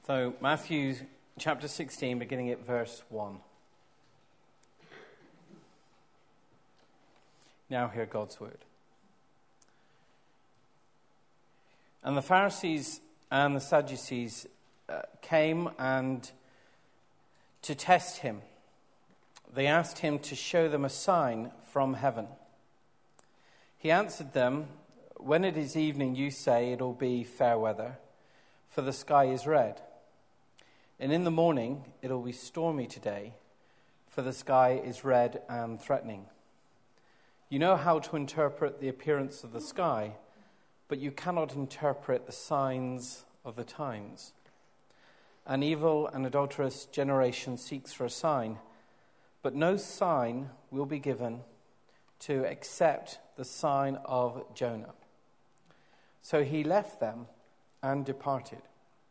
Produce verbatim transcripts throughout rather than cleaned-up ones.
So, Matthew chapter sixteen, beginning at verse one. Now hear God's word. And the Pharisees and the Sadducees uh, came and to test him. They asked him to show them a sign from heaven. He answered them, "When it is evening, you say it'll be fair weather, for the sky is red. And in the morning, it'll be stormy today, for the sky is red and threatening. You know how to interpret the appearance of the sky, but you cannot interpret the signs of the times. An evil and adulterous generation seeks for a sign, but no sign will be given to except the sign of Jonah." So he left them and departed.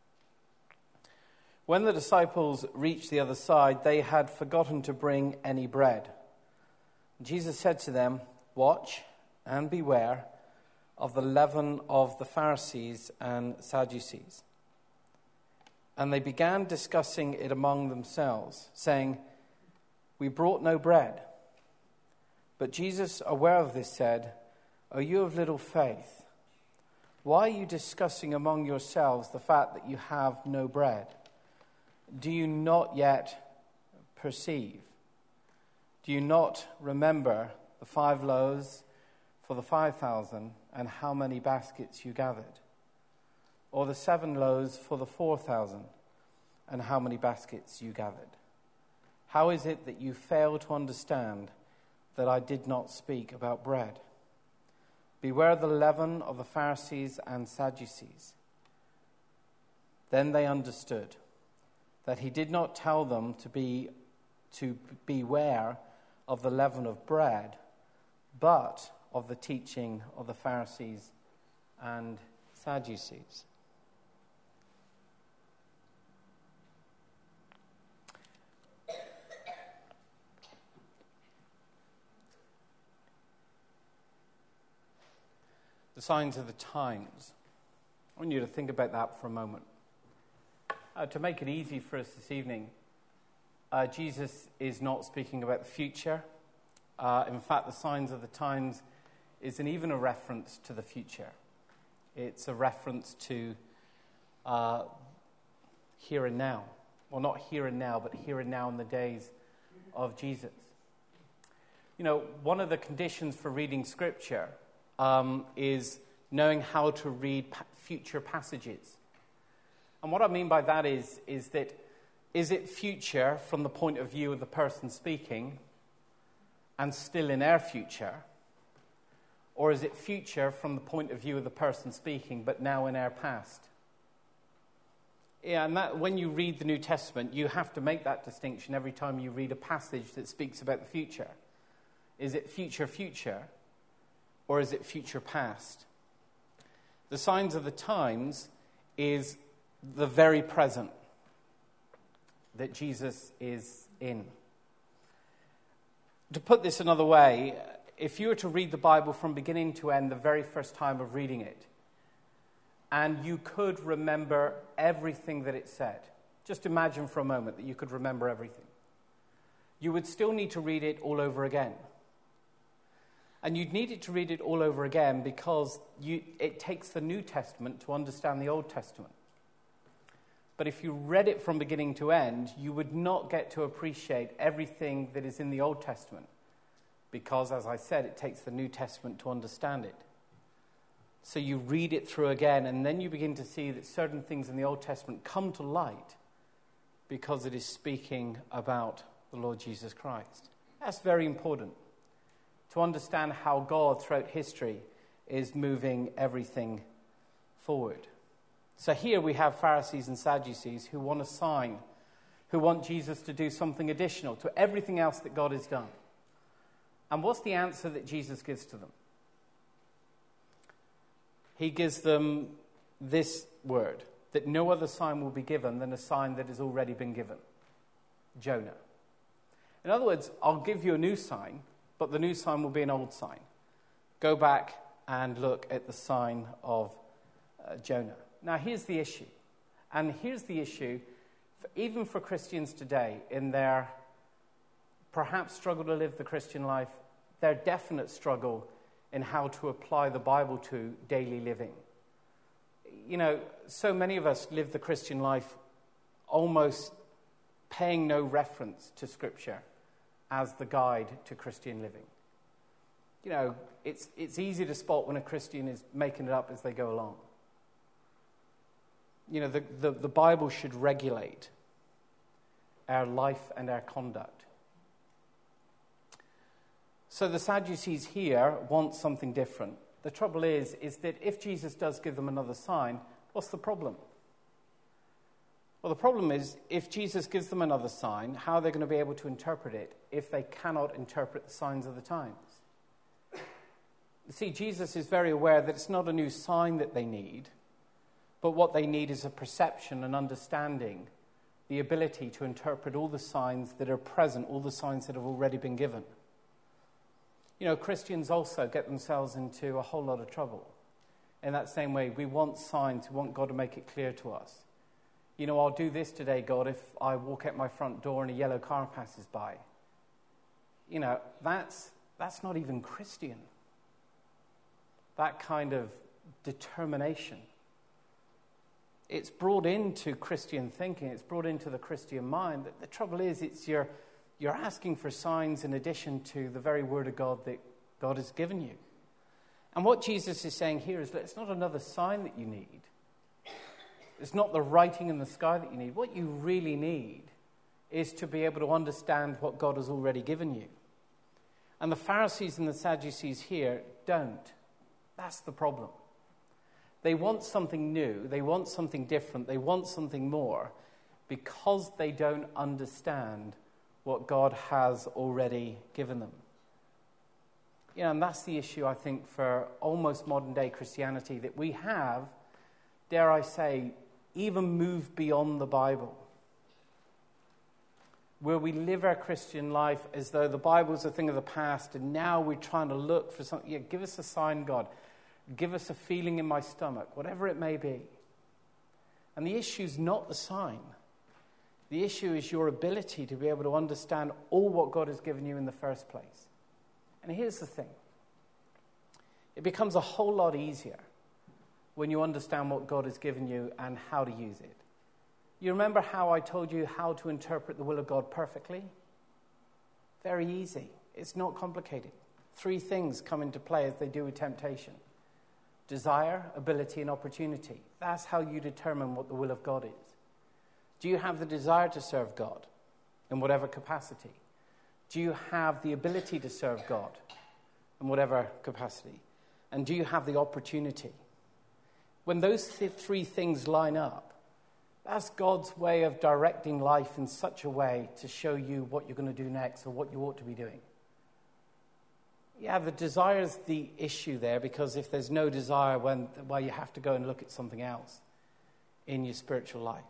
When the disciples reached the other side, they had forgotten to bring any bread. Jesus said to them, "Watch and beware of the leaven of the Pharisees and Sadducees." And they began discussing it among themselves, saying, "We brought no bread." But Jesus, aware of this, said, "O you of little faith, why are you discussing among yourselves the fact that you have no bread? Do you not yet perceive? Do you not remember the five loaves for the five thousand and how many baskets you gathered? Or the seven loaves for the four thousand and how many baskets you gathered? How is it that you fail to understand that I did not speak about bread? Beware the leaven of the Pharisees and Sadducees." Then they understood that he did not tell them to be to beware of the leaven of bread, but of the teaching of the Pharisees and Sadducees. The signs of the times. I want you to think about that for a moment. Uh, to make it easy for us this evening, uh, Jesus is not speaking about the future. Uh, in fact, the signs of the times isn't even a reference to the future. It's a reference to uh, here and now. Well, not here and now, but here and now in the days of Jesus. You know, one of the conditions for reading Scripture um, is knowing how to read pa- future passages. And what I mean by that is, is that, is it future from the point of view of the person speaking and still in our future? Or is it future from the point of view of the person speaking but now in our past? Yeah, and that, when you read the New Testament, you have to make that distinction every time you read a passage that speaks about the future. Is it future future or is it future past? The signs of the times is the very present that Jesus is in. To put this another way, if you were to read the Bible from beginning to end the very first time of reading it, and you could remember everything that it said, just imagine for a moment that you could remember everything, you would still need to read it all over again. And you'd need it to read it all over again because you, it takes the New Testament to understand the Old Testament. But if you read it from beginning to end, you would not get to appreciate everything that is in the Old Testament. Because, as I said, it takes the New Testament to understand it. So you read it through again, and then you begin to see that certain things in the Old Testament come to light because it is speaking about the Lord Jesus Christ. That's very important, to understand how God, throughout history, is moving everything forward. So here we have Pharisees and Sadducees who want a sign, who want Jesus to do something additional to everything else that God has done. And what's the answer that Jesus gives to them? He gives them this word, that no other sign will be given than a sign that has already been given. Jonah. In other words, I'll give you a new sign, but the new sign will be an old sign. Go back and look at the sign of uh, Jonah. Now, here's the issue. And here's the issue, even for Christians today, in their perhaps struggle to live the Christian life, their definite struggle in how to apply the Bible to daily living. You know, so many of us live the Christian life almost paying no reference to Scripture as the guide to Christian living. You know, it's it's easy to spot when a Christian is making it up as they go along. You know, the, the, the Bible should regulate our life and our conduct. So the Sadducees here want something different. The trouble is, is that if Jesus does give them another sign, what's the problem? Well, the problem is, if Jesus gives them another sign, how are they going to be able to interpret it if they cannot interpret the signs of the times? You see, Jesus is very aware that it's not a new sign that they need, but what they need is a perception and understanding, the ability to interpret all the signs that are present, all the signs that have already been given. You know, Christians also get themselves into a whole lot of trouble. In that same way, we want signs, we want God to make it clear to us. You know, I'll do this today, God, if I walk out my front door and a yellow car passes by. You know, that's that's not even Christian. That kind of determination. It's brought into Christian thinking, it's brought into the Christian mind. The trouble is, it's you're, you're asking for signs in addition to the very word of God that God has given you. And what Jesus is saying here is that it's not another sign that you need. It's not the writing in the sky that you need. What you really need is to be able to understand what God has already given you. And the Pharisees and the Sadducees here don't. That's the problem. They want something new. They want something different. They want something more because they don't understand what God has already given them. You know, and that's the issue, I think, for almost modern-day Christianity, that we have, dare I say, even moved beyond the Bible, where we live our Christian life as though the Bible is a thing of the past, and now we're trying to look for something. Yeah, give us a sign, God. Give us a feeling in my stomach, whatever it may be. And the issue is not the sign. The issue is your ability to be able to understand all what God has given you in the first place. And here's the thing. It becomes a whole lot easier when you understand what God has given you and how to use it. You remember how I told you how to interpret the will of God perfectly? Very easy. It's not complicated. Three things come into play as they do with temptation. Desire, ability, and opportunity. That's how you determine what the will of God is. Do you have the desire to serve God in whatever capacity? Do you have the ability to serve God in whatever capacity? And do you have the opportunity? When those th- three things line up, that's God's way of directing life in such a way to show you what you're going to do next or what you ought to be doing. Yeah, the desire is the issue there, because if there's no desire, when, well, you have to go and look at something else in your spiritual life.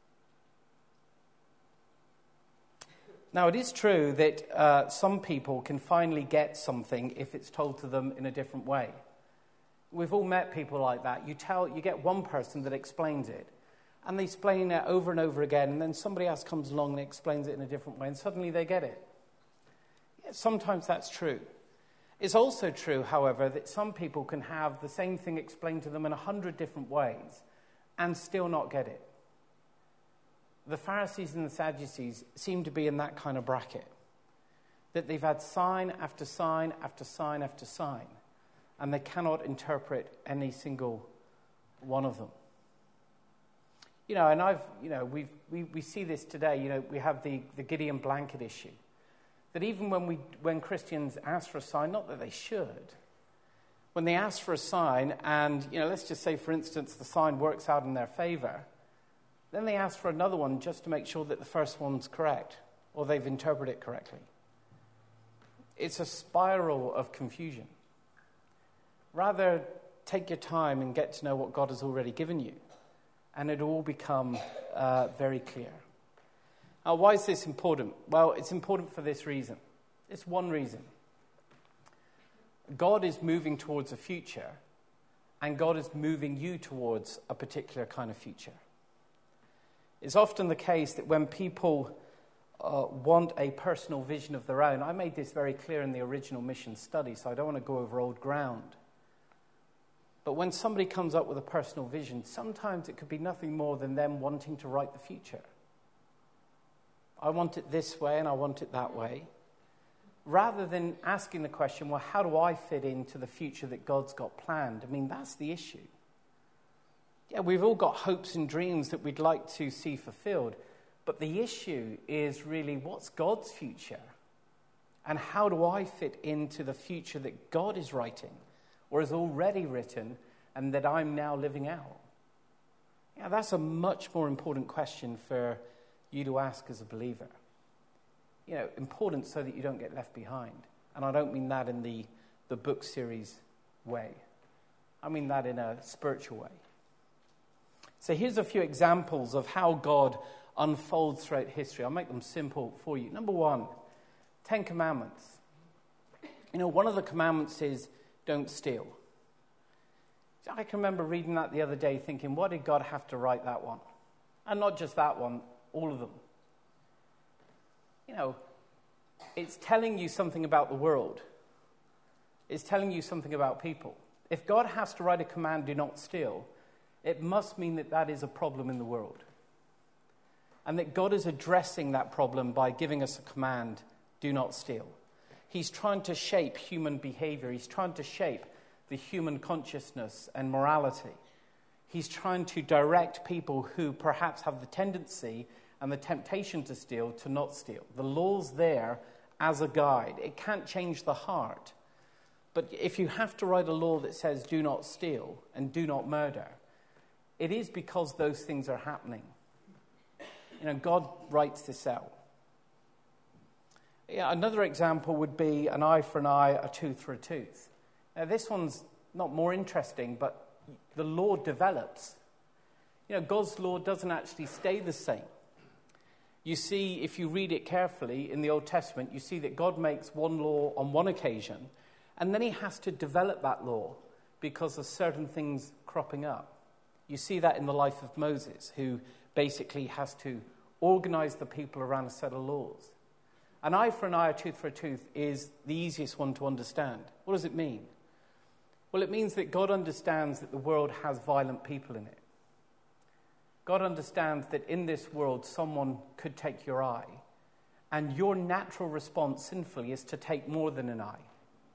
Now, it is true that uh, some people can finally get something if it's told to them in a different way. We've all met people like that. You tell, you get one person that explains it, and they explain it over and over again, and then somebody else comes along and explains it in a different way, and suddenly they get it. Yeah, sometimes that's true. It's also true, however, that some people can have the same thing explained to them in a hundred different ways and still not get it. The Pharisees and the Sadducees seem to be in that kind of bracket, that they've had sign after sign after sign after sign, and they cannot interpret any single one of them. You know, and I've, you know, we've, we we see this today. You know, we have the, the Gideon blanket issue. That even when we when Christians ask for a sign, not that they should, when they ask for a sign and, you know, let's just say, for instance, the sign works out in their favor, then they ask for another one just to make sure that the first one's correct or they've interpreted it correctly. It's a spiral of confusion. Rather, take your time and get to know what God has already given you, and it'll all become uh, very clear. Now, why is this important? Well, it's important for this reason. It's one reason. God is moving towards a future, and God is moving you towards a particular kind of future. It's often the case that when people uh, want a personal vision of their own, I made this very clear in the original mission study, so I don't want to go over old ground. But when somebody comes up with a personal vision, sometimes it could be nothing more than them wanting to write the future. I want it this way and I want it that way. Rather than asking the question, well, how do I fit into the future that God's got planned? I mean, that's the issue. Yeah, we've all got hopes and dreams that we'd like to see fulfilled. But the issue is really, what's God's future? And how do I fit into the future that God is writing, or has already written, and that I'm now living out? Yeah, that's a much more important question for you to ask as a believer. You know, important so that you don't get left behind. And I don't mean that in the, the book series way. I mean that in a spiritual way. So here's a few examples of how God unfolds throughout history. I'll make them simple for you. Number one, Ten Commandments. You know, one of the commandments is don't steal. I can remember reading that the other day thinking, why did God have to write that one? And not just that one, all of them. You know, it's telling you something about the world. It's telling you something about people. If God has to write a command, do not steal, it must mean that that is a problem in the world. And that God is addressing that problem by giving us a command, do not steal. He's trying to shape human behavior. He's trying to shape the human consciousness and morality. He's trying to direct people who perhaps have the tendency and the temptation to steal to not steal. The law's there as a guide. It can't change the heart. But if you have to write a law that says do not steal and do not murder, it is because those things are happening. You know, God writes this out. Yeah, another example would be an eye for an eye, a tooth for a tooth. Now, this one's not more interesting, but the law develops. You know, God's law doesn't actually stay the same. You see, if you read it carefully in the Old Testament, you see that God makes one law on one occasion, and then he has to develop that law because of certain things cropping up. You see that in the life of Moses, who basically has to organize the people around a set of laws. An eye for an eye, a tooth for a tooth is the easiest one to understand. What does it mean? Well, it means that God understands that the world has violent people in it. God understands that in this world, someone could take your eye, and your natural response sinfully is to take more than an eye.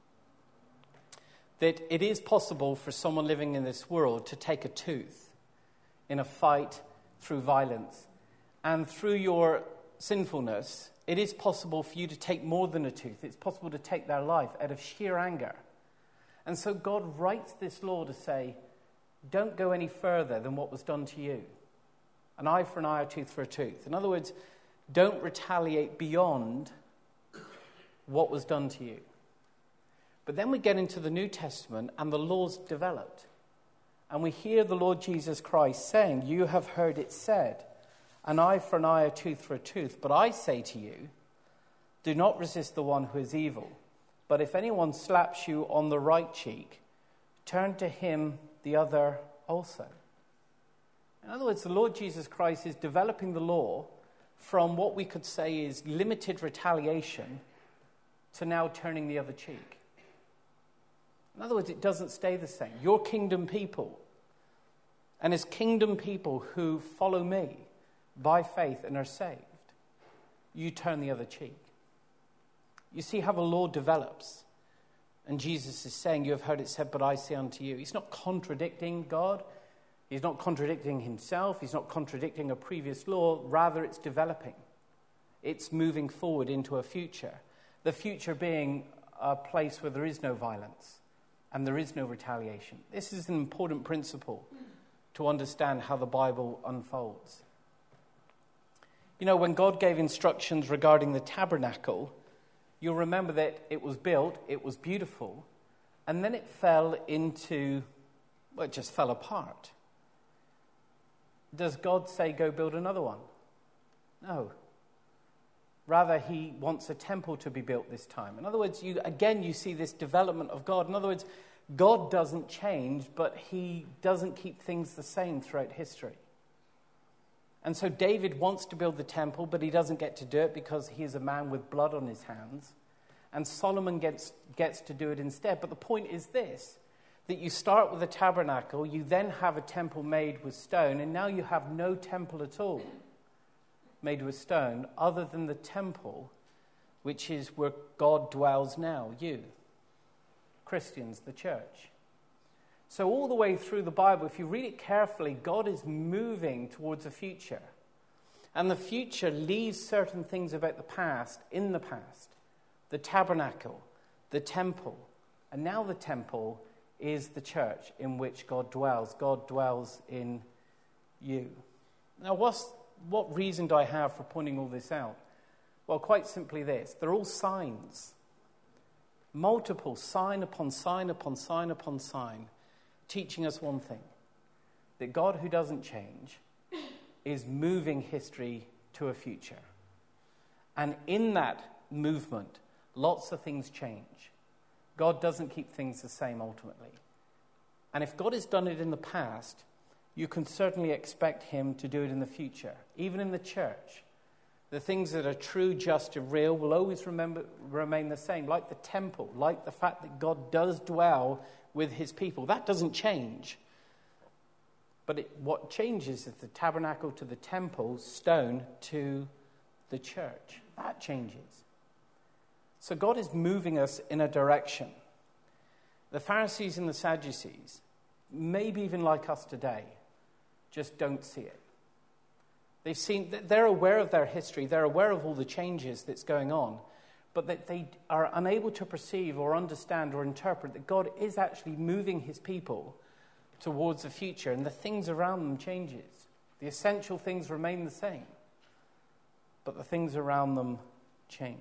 That it is possible for someone living in this world to take a tooth in a fight through violence, and through your sinfulness, it is possible for you to take more than a tooth. It's possible to take their life out of sheer anger. And so God writes this law to say, don't go any further than what was done to you. An eye for an eye, a tooth for a tooth. In other words, don't retaliate beyond what was done to you. But then we get into the New Testament and the law's developed. And we hear the Lord Jesus Christ saying, you have heard it said, an eye for an eye, a tooth for a tooth. But I say to you, do not resist the one who is evil. But if anyone slaps you on the right cheek, turn to him the other also. In other words, the Lord Jesus Christ is developing the law from what we could say is limited retaliation to now turning the other cheek. In other words, it doesn't stay the same. Your kingdom people, and as kingdom people who follow me by faith and are saved, you turn the other cheek. You see how the law develops. And Jesus is saying, you have heard it said, but I say unto you. He's not contradicting God. He's not contradicting himself. He's not contradicting a previous law. Rather, it's developing. It's moving forward into a future. The future being a place where there is no violence and there is no retaliation. This is an important principle to understand how the Bible unfolds. You know, when God gave instructions regarding the tabernacle, you'll remember that it was built, it was beautiful, and then it fell into, well, it just fell apart. Does God say, go build another one? No. Rather, he wants a temple to be built this time. In other words, you again, you see this development of God. In other words, God doesn't change, but he doesn't keep things the same throughout history. And so David wants to build the temple, but he doesn't get to do it because he is a man with blood on his hands. And Solomon gets, gets to do it instead. But the point is this, that you start with a tabernacle, you then have a temple made with stone, and now you have no temple at all made with stone other than the temple, which is where God dwells now, you, Christians, the church. So all the way through the Bible, if you read it carefully, God is moving towards a future. And the future leaves certain things about the past in the past. The tabernacle, the temple. And now the temple is the church in which God dwells. God dwells in you. Now, what's, what reason do I have for pointing all this out? Well, quite simply this. They're all signs. Multiple sign upon sign upon sign upon sign. Teaching us one thing, that God, who doesn't change, is moving history to a future. And in that movement, lots of things change. God doesn't keep things the same ultimately. And if God has done it in the past, you can certainly expect him to do it in the future. Even in the church, the things that are true, just, and real will always remember, remain the same, like the temple, like the fact that God does dwell with his people. That doesn't change. But it, what changes is the tabernacle to the temple, stone to the church. That changes. So God is moving us in a direction. The Pharisees and the Sadducees, maybe even like us today, just don't see it. They've seen, they're aware of their history, they're aware of all the changes that's going on, but that they are unable to perceive or understand or interpret that God is actually moving his people towards the future, and the things around them changes. The essential things remain the same, but the things around them change.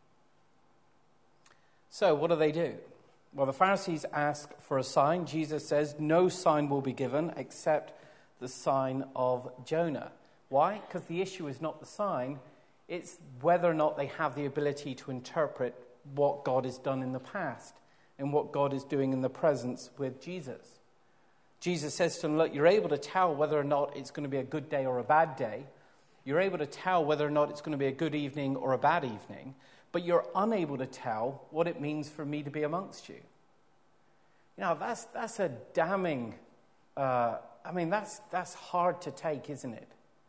So what do they do? Well, the Pharisees ask for a sign. Jesus says, no sign will be given except the sign of Jonah. Why? Because the issue is not the sign, it's whether or not they have the ability to interpret what God has done in the past and what God is doing in the present with Jesus. Jesus says to them, look, you're able to tell whether or not it's going to be a good day or a bad day. You're able to tell whether or not it's going to be a good evening or a bad evening, but you're unable to tell what it means for me to be amongst you. You know, that's that's a damning, uh, I mean, that's that's hard to take, isn't it?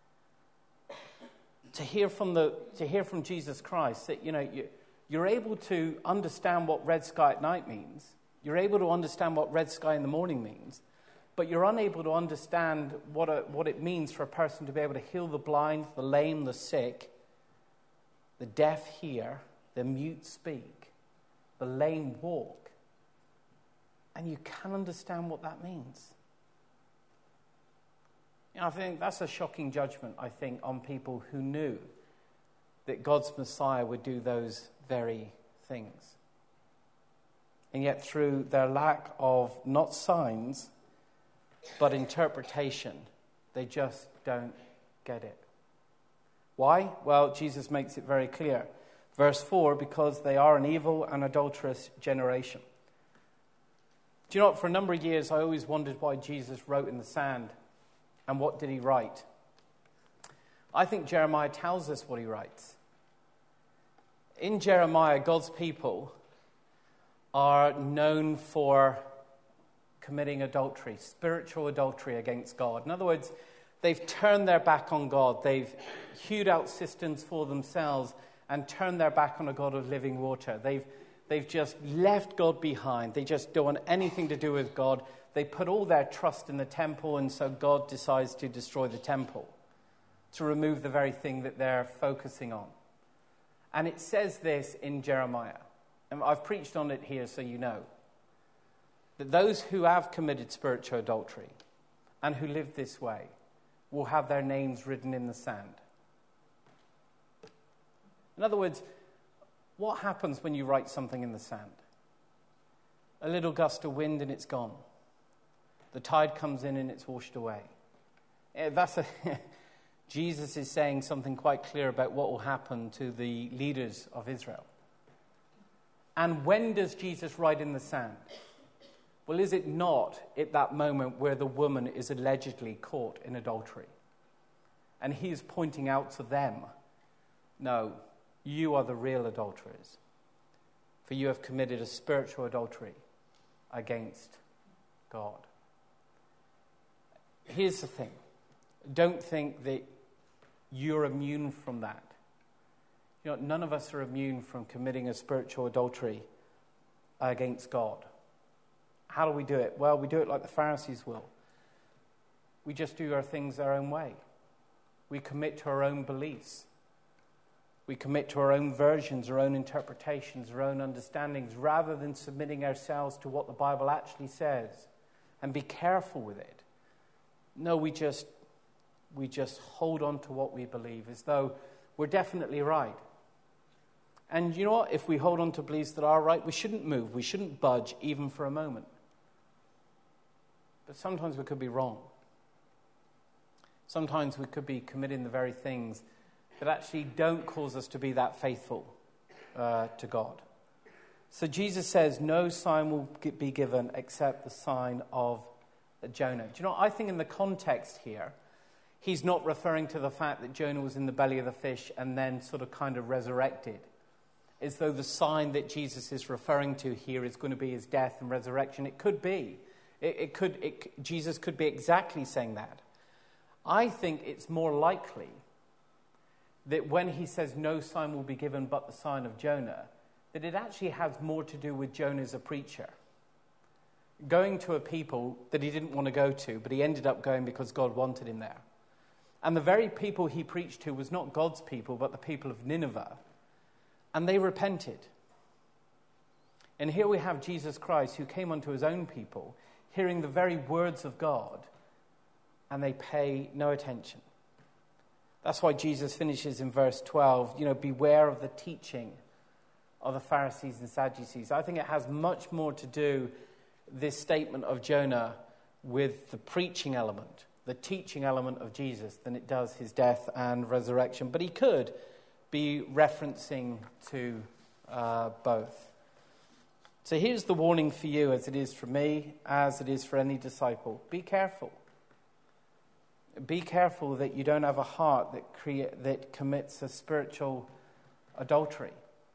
To hear from the to hear from Jesus Christ that, you know, you, you're able to understand what red sky at night means. You're able to understand what red sky in the morning means. But you're unable to understand what a, what it means for a person to be able to heal the blind, the lame, the sick, the deaf hear, the mute speak, the lame walk. And you can understand what that means. You know, I think that's a shocking judgment, I think, on people who knew that God's Messiah would do those very things. And yet through their lack of not signs, but interpretation, they just don't get it. Why? Well, Jesus makes it very clear. Verse four, because they are an evil and adulterous generation. Do you know what? For a number of years, I always wondered why Jesus wrote in the sand. And what did he write? I think Jeremiah tells us what he writes. In Jeremiah, God's people are known for committing adultery, spiritual adultery against God. In other words, they've turned their back on God. They've hewed out cisterns for themselves and turned their back on a God of living water. They've, they've just left God behind. They just don't want anything to do with God. They put all their trust in the temple, and so God decides to destroy the temple, to remove the very thing that they're focusing on. And it says this in Jeremiah, and I've preached on it here so you know, that those who have committed spiritual adultery and who live this way will have their names written in the sand. In other words, what happens when you write something in the sand? A little gust of wind and it's gone. The tide comes in and it's washed away. That's a Jesus is saying something quite clear about what will happen to the leaders of Israel. And when does Jesus write in the sand? Well, is it not at that moment where the woman is allegedly caught in adultery? And he is pointing out to them, no, you are the real adulterers, for you have committed a spiritual adultery against God. Here's the thing. Don't think that you're immune from that. You know, none of us are immune from committing a spiritual adultery against God. How do we do it? Well, we do it like the Pharisees will. We just do our things our own way. We commit to our own beliefs. We commit to our own versions, our own interpretations, our own understandings, rather than submitting ourselves to what the Bible actually says and be careful with it. No, we just we just hold on to what we believe as though we're definitely right. And you know what? If we hold on to beliefs that are right, we shouldn't move. We shouldn't budge even for a moment. But sometimes we could be wrong. Sometimes we could be committing the very things that actually don't cause us to be that faithful uh, to God. So Jesus says, no sign will be given except the sign of Jonah. Do you know, I think in the context here, he's not referring to the fact that Jonah was in the belly of the fish and then sort of kind of resurrected. As though the sign that Jesus is referring to here is going to be his death and resurrection. It could be. It, it could. It, Jesus could be exactly saying that. I think it's more likely that when he says no sign will be given but the sign of Jonah, that it actually has more to do with Jonah as a preacher. Going to a people that he didn't want to go to, but he ended up going because God wanted him there. And the very people he preached to was not God's people, but the people of Nineveh. And they repented. And here we have Jesus Christ, who came unto his own people, hearing the very words of God, and they pay no attention. That's why Jesus finishes in verse twelve, you know, beware of the teaching of the Pharisees and Sadducees. I think it has much more to do, this statement of Jonah, with the preaching element, the teaching element of Jesus, than it does his death and resurrection. But he could be referencing to uh, both. So here's the warning for you, as it is for me, as it is for any disciple. Be careful. Be careful that you don't have a heart that create, that commits a spiritual adultery.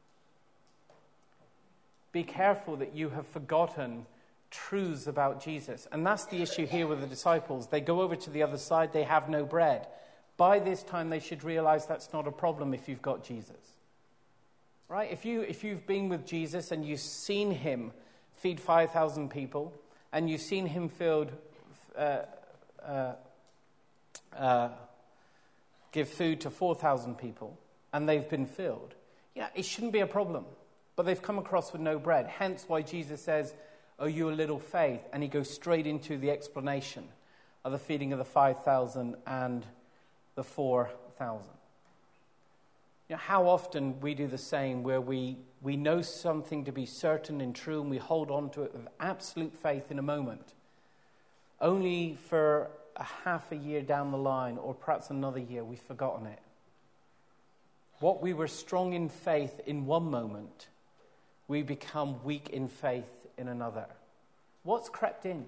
Be careful that you have forgotten truths about Jesus. And that's the issue here with the disciples. They go over to the other side, they have no bread. By this time, they should realize that's not a problem if you've got Jesus. Right? If, you, if you've been with Jesus and you've seen him feed five thousand people, and you've seen him filled, uh, uh, uh, give food to four thousand people, and they've been filled, yeah, it shouldn't be a problem. But they've come across with no bread. Hence why Jesus says, oh, you a little faith. And he goes straight into the explanation of the feeding of the five thousand and the four thousand. You know, how often we do the same, where we, we know something to be certain and true, and we hold on to it with absolute faith in a moment, only for a half a year down the line, or perhaps another year, we've forgotten it. What we were strong in faith in one moment, we become weak in faith in another. What's crept in?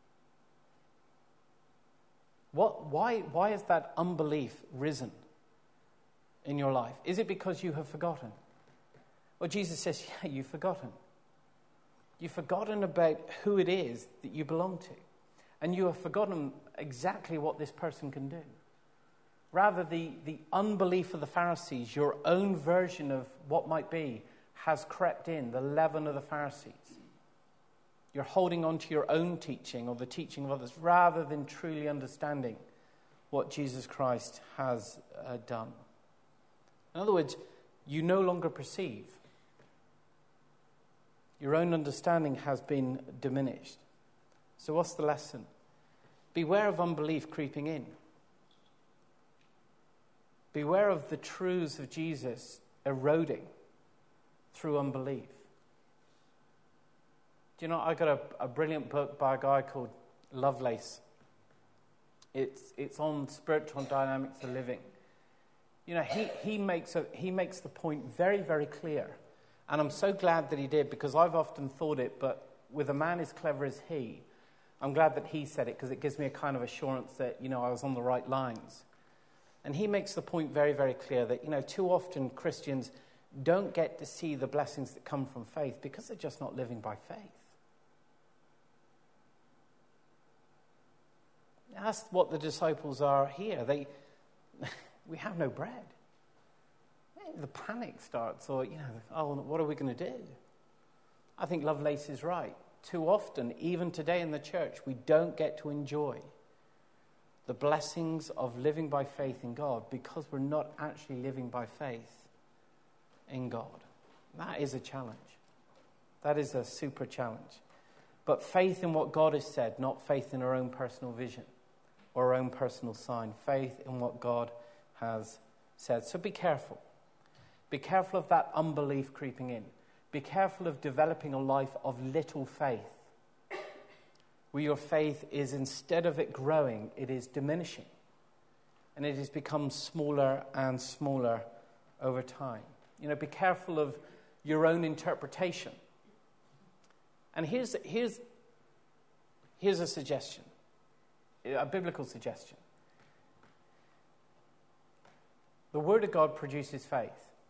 What, why, why has that unbelief risen in your life? Is it because you have forgotten? Well, Jesus says, yeah, you've forgotten. You've forgotten about who it is that you belong to. And you have forgotten exactly what this person can do. Rather, the, the unbelief of the Pharisees, your own version of what might be, has crept in, the leaven of the Pharisees. You're holding on to your own teaching or the teaching of others, rather than truly understanding what Jesus Christ has uh, done. In other words, you no longer perceive. Your own understanding has been diminished. So what's the lesson? Beware of unbelief creeping in. Beware of the truths of Jesus eroding through unbelief. Do you know, I got a, a brilliant book by a guy called Lovelace. It's it's on spiritual dynamics of living. You know, he, he makes a, he makes the point very, very clear. And I'm so glad that he did, because I've often thought it, but with a man as clever as he, I'm glad that he said it, because it gives me a kind of assurance that, you know, I was on the right lines. And he makes the point very, very clear that, you know, too often Christians don't get to see the blessings that come from faith because they're just not living by faith. That's what the disciples are here. They, we have no bread. The panic starts, or, you know, oh, what are we going to do? I think Lovelace is right. Too often, even today in the church, we don't get to enjoy the blessings of living by faith in God because we're not actually living by faith in God. That is a challenge. That is a super challenge. But faith in what God has said, not faith in our own personal vision or our own personal sign. Faith in what God has said. So be careful. Be careful of that unbelief creeping in. Be careful of developing a life of little faith, where your faith is, instead of it growing, it is diminishing. And it has become smaller and smaller over time. You know, be careful of your own interpretation. And here's, here's, here's a suggestion, a biblical suggestion. The Word of God produces faith.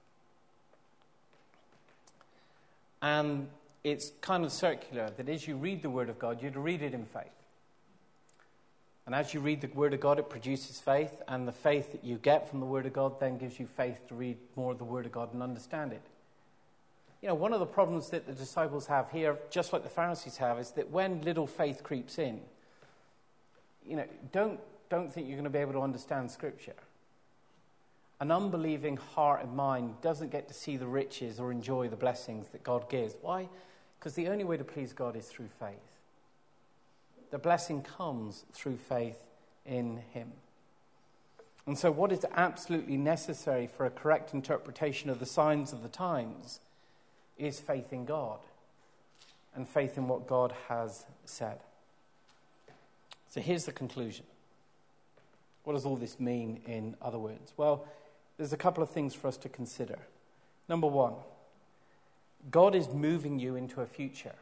And it's kind of circular, that as you read the Word of God, you'd read it in faith. And as you read the Word of God, it produces faith, and the faith that you get from the Word of God then gives you faith to read more of the Word of God and understand it. You know, one of the problems that the disciples have here, just like the Pharisees have, is that when little faith creeps in, you know, don't, don't think you're going to be able to understand Scripture. An unbelieving heart and mind doesn't get to see the riches or enjoy the blessings that God gives. Why? Because the only way to please God is through faith. The blessing comes through faith in Him. And so what is absolutely necessary for a correct interpretation of the signs of the times is faith in God and faith in what God has said. So here's the conclusion. What does all this mean in other words? Well, there's a couple of things for us to consider. Number one, God is moving you into a future.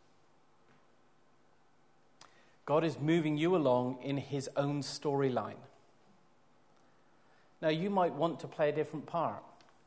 God is moving you along in His own storyline. Now, you might want to play a different part.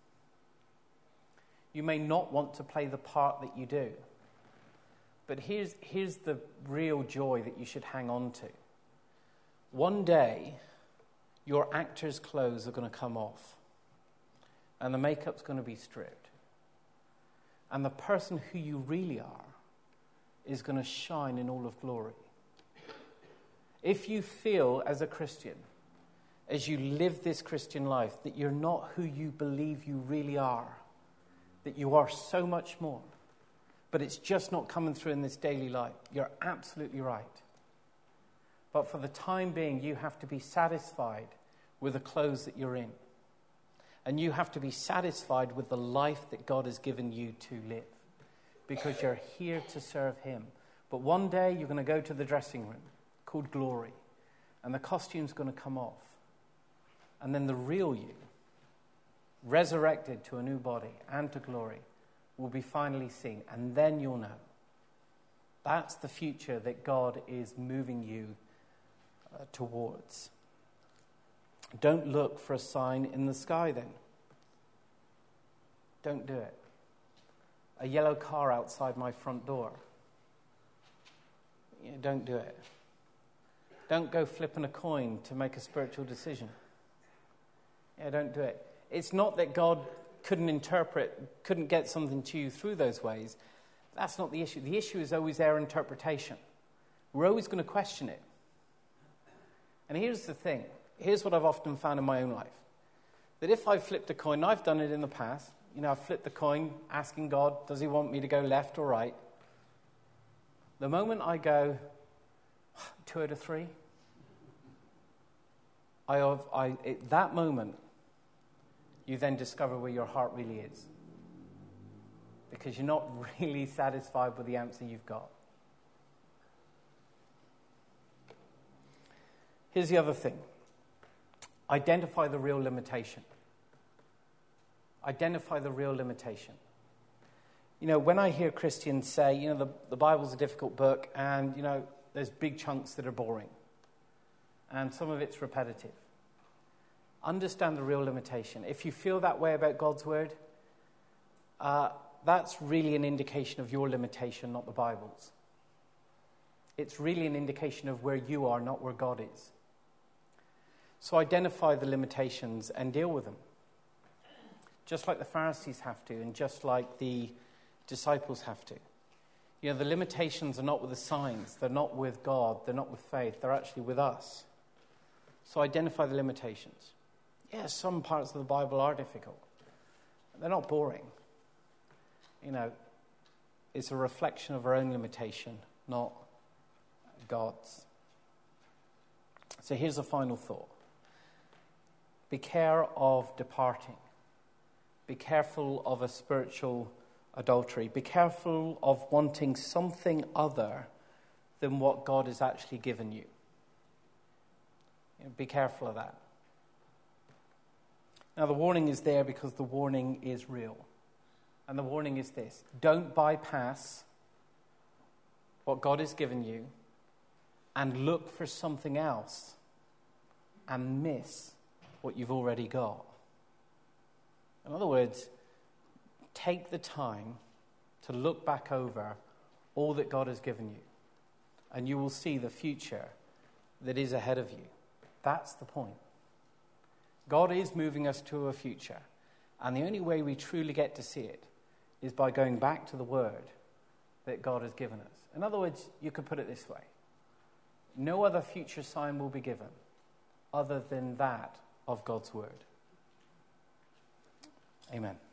You may not want to play the part that you do. But here's, here's the real joy that you should hang on to. One day, your actor's clothes are going to come off. And the makeup's going to be stripped. And the person who you really are is going to shine in all of glory. If you feel as a Christian, as you live this Christian life, that you're not who you believe you really are, that you are so much more, but it's just not coming through in this daily life, you're absolutely right. But for the time being, you have to be satisfied with the clothes that you're in. And you have to be satisfied with the life that God has given you to live. Because you're here to serve Him. But one day, you're going to go to the dressing room, called glory. And the costume's going to come off. And then the real you, resurrected to a new body and to glory, will be finally seen. And then you'll know. That's the future that God is moving you uh, towards. Don't look for a sign in the sky then. Don't do it. A yellow car outside my front door. Yeah, don't do it. Don't go flipping a coin to make a spiritual decision. Yeah, don't do it. It's not that God couldn't interpret, couldn't get something to you through those ways. That's not the issue. The issue is always our interpretation. We're always going to question it. And here's the thing. Here's what I've often found in my own life. That if I flipped a coin, I've done it in the past. You know, I've flipped the coin asking God, does He want me to go left or right? The moment I go, two out of three, I have, I, at that moment, you then discover where your heart really is. Because you're not really satisfied with the answer you've got. Here's the other thing. Identify the real limitation. Identify the real limitation. You know, when I hear Christians say, you know, the, the Bible's a difficult book and, you know, there's big chunks that are boring. And some of it's repetitive. understand the real limitation. If you feel that way about God's word, uh, that's really an indication of your limitation, not the Bible's. It's really an indication of where you are, not where God is. So identify the limitations and deal with them. Just like the Pharisees have to, and just like the disciples have to. You know, the limitations are not with the signs. They're not with God. They're not with faith. They're actually with us. So identify the limitations. Yes, some parts of the Bible are difficult. They're not boring. You know, it's a reflection of our own limitation, not God's. So here's a final thought. Be care of departing. Be careful of a spiritual adultery. Be careful of wanting something other than what God has actually given you. You know, be careful of that. Now, the warning is there because the warning is real. And the warning is this: don't bypass what God has given you and look for something else and miss what you've already got. In other words, take the time to look back over all that God has given you, and you will see the future that is ahead of you. That's the point. God is moving us to a future, and the only way we truly get to see it is by going back to the word that God has given us. In other words, you could put it this way: no other future sign will be given other than that of God's word. Amen.